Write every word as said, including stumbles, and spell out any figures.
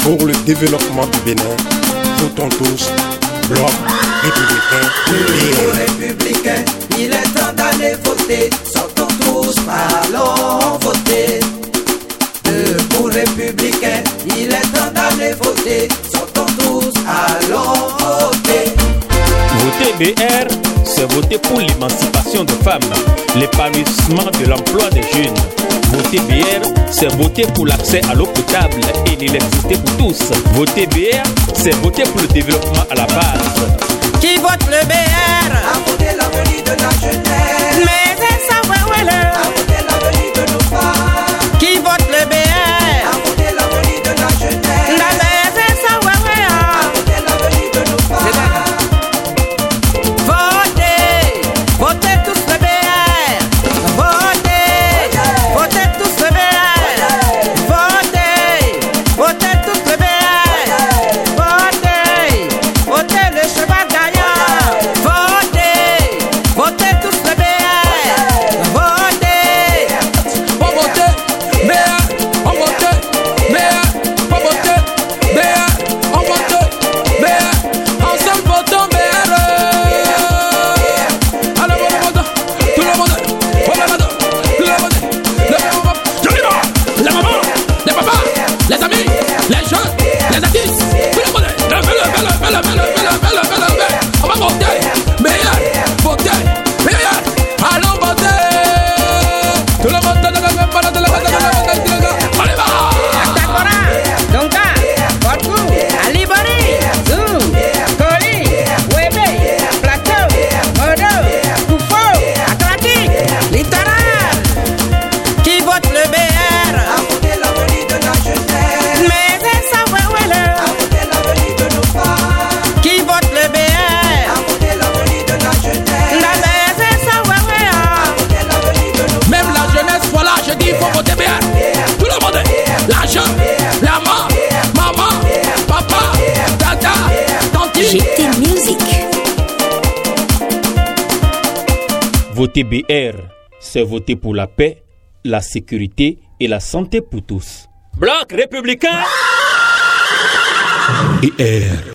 pour le développement du Bénin. Votons tous Bloc républicain. Debout républicain, il est temps d'aller voter. Sortons tous, allons voter. Debout républicain, il est temps d'aller voter. Sortons tous, allons voter. Voter B R, c'est voter pour l'émancipation des femmes, l'épanouissement de l'emploi des jeunes. Voter B R, c'est voter pour l'accès à l'eau potable et l'électricité pour tous. Voter B R, c'est voter pour le développement à la base. Qui vote le B R? À voter l'avenir de la jeunesse. Mais c'est ça, ouais, ouais, là. À voter l'avenir de nos femmes. Qui vote le B R? À voter l'avenir de la jeunesse. La mais c'est ça, ouais, ouais, À ah. voter l'avenir de nos femmes. Votez, votez tous le B R. Votez, votez tous le B R. Votez, votez tous le B R. Votez, votez le cheval gagnant. Votez, votez tous le B R. Votez. Pas voter, B R, on vote, B R, pas voter, B R, on vote, B R, ensemble votons B R. Allez, votons, tout le monde, tout le monde, tout le monde, le monde, les mamans, les papas, les amis, les jeunes, les artistes, tout le monde, le, le, le, le, le, le, le, le, le, le, on va voter, B R, voter, B R, allons voter, tout le monde, tout le monde, tout le monde, allez, va! Takora, Donka, Portu, Alibari, Zou, Koli, Webe, Plateau, Modo, Koufo, Atlantique, Littoral. Qui vote le B R? À voter l'avenir de la jeunesse. Mais c'est ça, ouais, ouais, À là. voter l'avenir de nos femmes. Qui vote le B À R? voter l'avenir de la jeunesse. La mais c'est ça, ouais, ouais, À ah. voter l'avenir de nos Même la jeunesse, voilà, je dis, il faut voter B R. Tout le monde, l'argent, la maman, maman, papa, tata, tanti. G T Music. Voter B R, c'est voter pour la paix, la sécurité et la santé pour tous. Bloc républicain. B R.